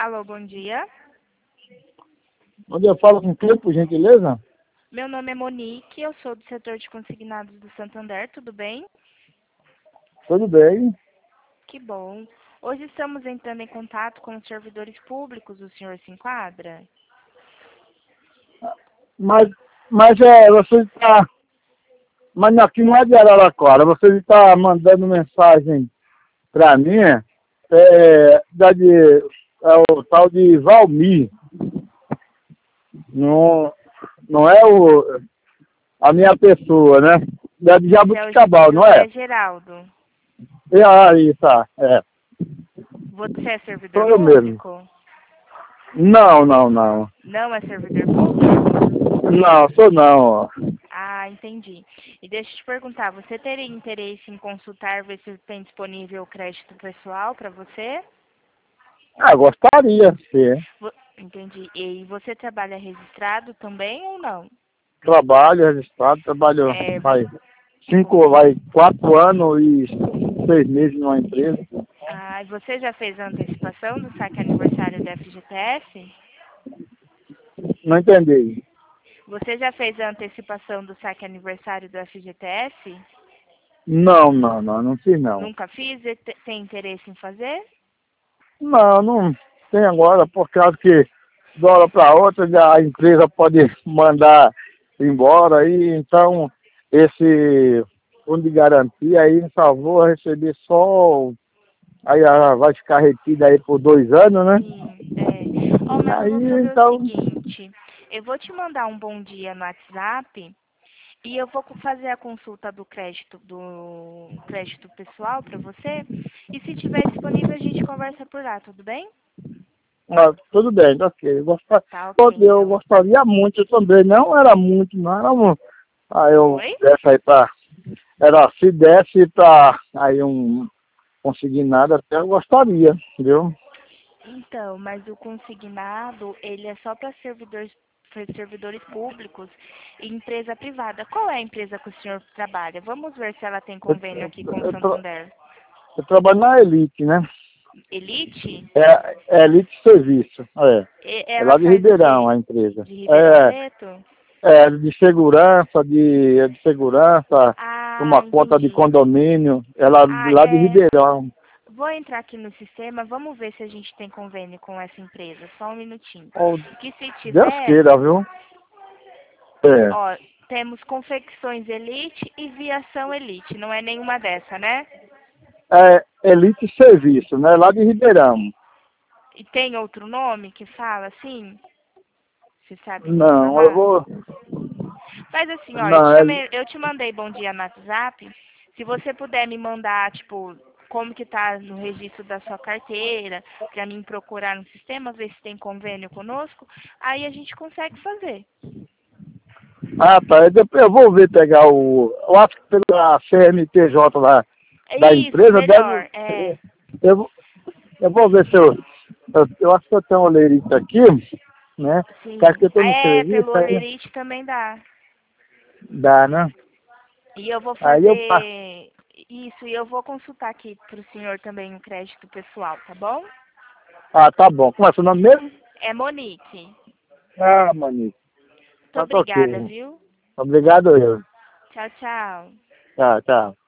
Alô, bom dia. Onde eu falo com quem, por gentileza? Meu nome é Monique, eu sou do setor de consignados do Santander, tudo bem? Tudo bem. Que bom. Hoje estamos entrando em contato com os servidores públicos, o senhor se enquadra? Mas você está... Mas aqui não é de Araraquara. Você está mandando mensagem para mim, é o tal de Valmir. Não, não é a minha pessoa, né? É de Jabuticabal, não é? José Geraldo. Aí, tá. É. Você é servidor Sou eu mesmo. público? Não. Não é servidor público? Não, sou não. Ah, entendi. E deixa eu te perguntar, você teria interesse em consultar, ver se tem disponível o crédito pessoal para você? Gostaria, sim. Entendi. E você trabalha registrado também ou não? Trabalho registrado, trabalho É, faz com... 4 anos e 6 meses numa empresa. Ah, e você já fez a antecipação do saque aniversário da FGTS? Não entendi. Você já fez a antecipação do saque aniversário do FGTS? Não fiz não. Nunca fiz? E tem interesse em fazer? Não tem agora, por causa que de uma hora para outra a empresa pode mandar embora aí, então esse fundo de garantia aí só vou receber só, aí vai ficar retido aí por 2 anos, né? Sim, é. Oh, mas eu Aí vou fazer o então, seguinte, eu vou te mandar um bom dia no WhatsApp e eu vou fazer a consulta do crédito pessoal para você. E se tiver disponível, a gente conversa por lá, tudo bem? tudo bem, tá ok. Tá ok, Eu então. gostaria muito também, não era muito, não era muito. Aí eu Oi? desse aí pra. Se desse pra aí conseguir nada, até eu gostaria, entendeu? Então, mas o consignado, ele é só para servidores públicos e empresa privada. Qual é a empresa que o senhor trabalha? Vamos ver se ela tem Eu, convênio eu, aqui com o eu, tra- Santander. eu trabalho na Elite, né? Elite? É Elite Serviço, É Ela lá de faz o Ribeirão quê? a empresa. De Ribeirão Preto? De segurança, Ah, uma conta de entendi. condomínio, ela Ah, lá de Ribeirão. vou entrar aqui no sistema, vamos ver se a gente tem convênio com essa empresa. Só um minutinho. Oh, Que se Deus tiver, queira, viu? É. ó, temos confecções Elite e viação Elite. Não é nenhuma dessa, né? Elite Serviço, né? Lá de Ribeirão. E tem outro nome que fala assim? Você sabe me Não, eu informar? vou. Mas assim, ó, Não, eu te mandei bom dia no WhatsApp. Se você puder me mandar, tipo, como que tá no registro da sua carteira, pra mim procurar no sistema, ver se tem convênio conosco, aí a gente consegue fazer. tá. Eu vou ver pegar eu acho que pela CNPJ lá É da isso, empresa deve. melhor. É. Eu, vou- eu vou ver se eu acho que eu tenho uma olerita aqui, né? Acho que Sim. eu estou no Pelo serviço, aí Olerite também dá. dá, né? E eu vou Aí eu passo. fazer isso, e eu vou consultar aqui pro senhor também o crédito pessoal, tá bom? Tá bom. Como é seu nome mesmo? É Monique. Manique. Muito Tá obrigada, ok. viu? Obrigado eu. Tchau, tchau. Tchau.